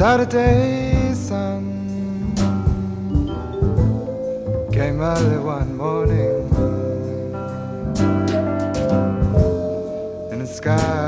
Saturday sun came early one morning in the sky.